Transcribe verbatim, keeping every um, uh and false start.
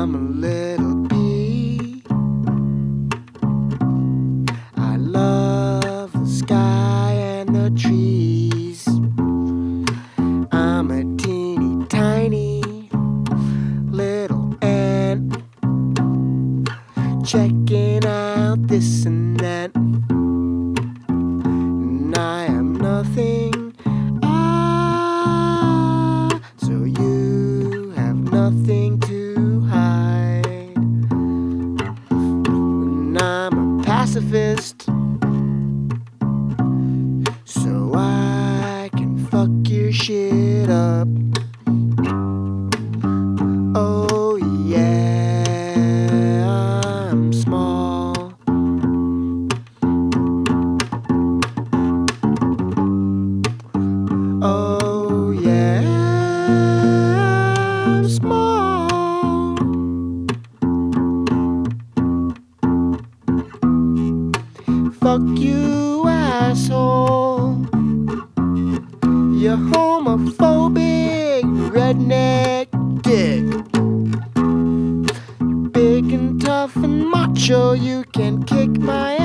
I'm a little bee. I love the sky and the trees. I'm a teeny tiny little ant, checking out this and that. And I am nothing, ah, so you have nothing to hide. And I'm a pacifist, so I can fuck your shit up. Oh yeah, I'm small. Oh yeah, I'm small. Fuck you, asshole. You homophobic redneck dick. Big and tough and macho, you can kick my